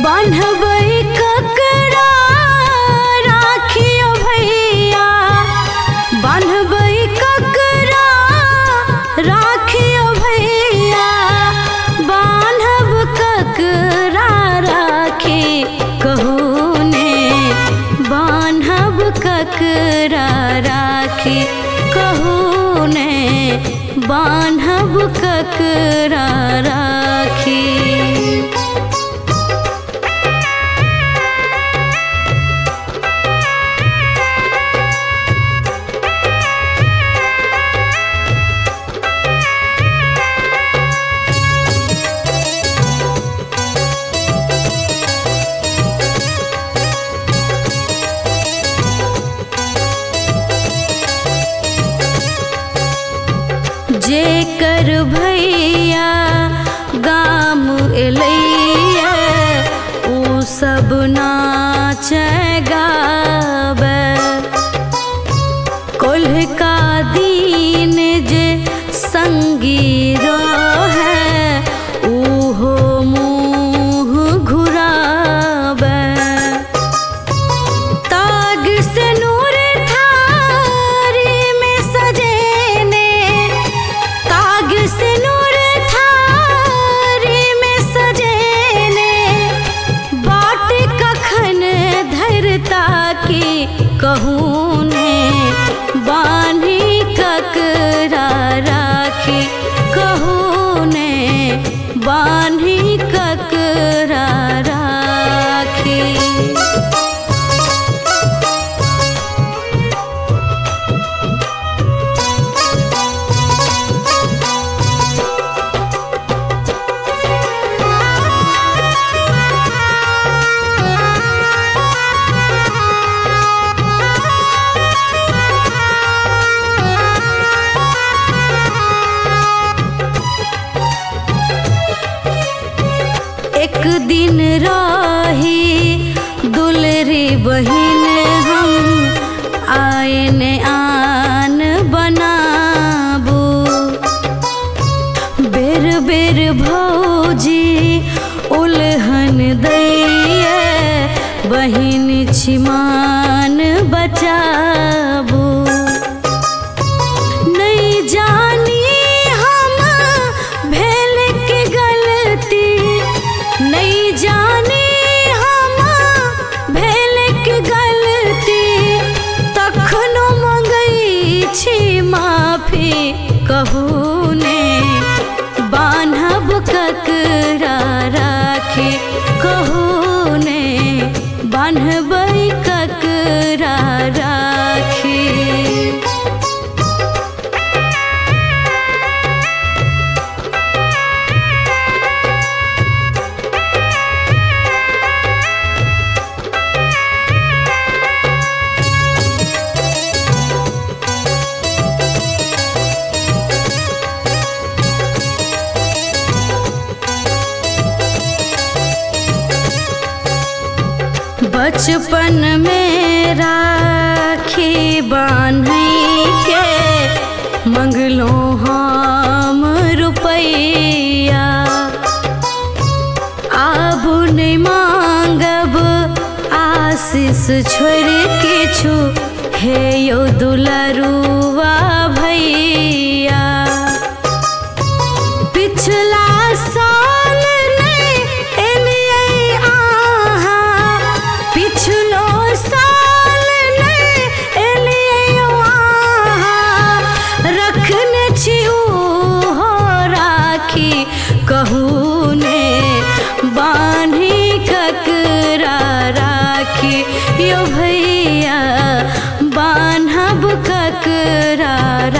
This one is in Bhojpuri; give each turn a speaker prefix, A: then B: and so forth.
A: बान्हबै ककरा राखियो भैया, बान्हबै ककरा राखियो भैया, बान्हब ककरा राखी कहू ने, बान्हब ककरा राखी कहू ने, बान्हब ककरा राखी। जेकर भैया गाम एलैया ऊ सब नाच गाबै, कोल्हका दिन जे संगी रहै ऊहो मुँह घुराबै, ताग से नूर थारी में सजेने, ताग से नूर थारी में सजेने, बाट कखन धरता की कहूँ ने, बान्ही ककरा राखी कहूँ ने, बान्ही ककरा राखी। एक दिन रही दुलरी बहिन हम आयन आन बनाबू, बेर बेर भौजी उल्हन दैये बहिन छिमान बचाबू, नहीं जानी हम भेल के गलती, नहीं जानी हम भेल के गलती, तखनो मंगै छी माफी कहू ने, बान्हब ककरा राखी कहू ने, बान्हबै ककरा राखी। बचपन में राखी बान्है के मंगलो हम रुपैया, आब नहीं मांगब आशीष छोड़ किछु, हे यौ दुलरुआ भैया, पिछला साल नहीं एलियै अहाँ, पिछलो साल नहीं एलियै अहाँ, रखने छी हो राखी कहू ने, बान्ही ककरा राखी यो भैया, बान्हब ककरा